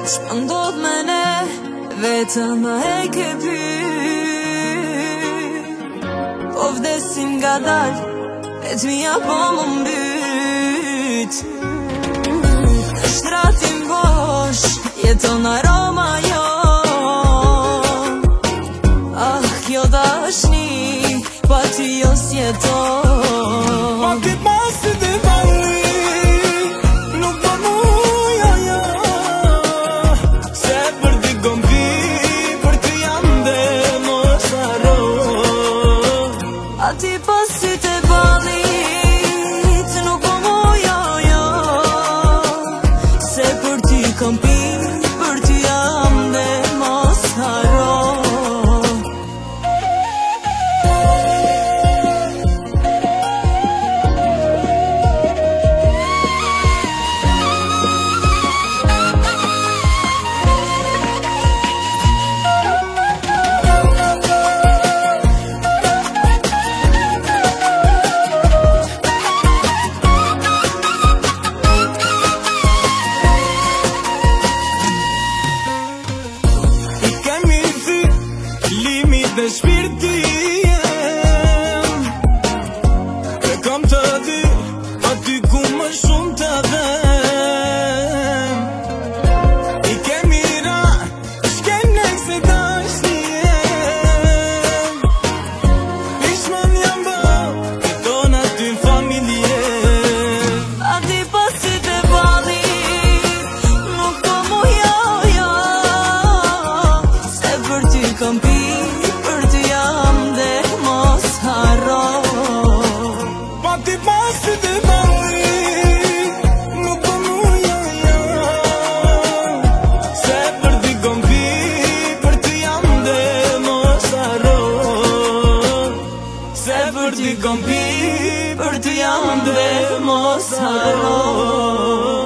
Ç'po ndodh me ne, vetëm e ke pyet. Po vdesim nga dal, veç mija po më mbyt. Në shtratin bosh, jeton aroma jo. Ah, kjo dashni, pa ty jo s'jeton. Pa ti pasit e valli, nuk po muja jo. Se për ti gombi, për ty jam dhe mos haro. A ti pasit e ballit, nuk po muja jo. Se për ty kom pi, për ty jam dhe mos haro. Dhe shpirti jem e kam të dy, aty ku më shumë të dhem. I kemi ra, shkene se dashni jem. Pishman jam bë, jeton aty familje. A ti pasit e ballit, nuk po muja jo. Se për ty kom pi, pa ti pasit e ballit, nuk po muja jo. Se për ti gombi, për ty jam dhe mos haro. Se për ti gombi, për ty jam dhe mos haro.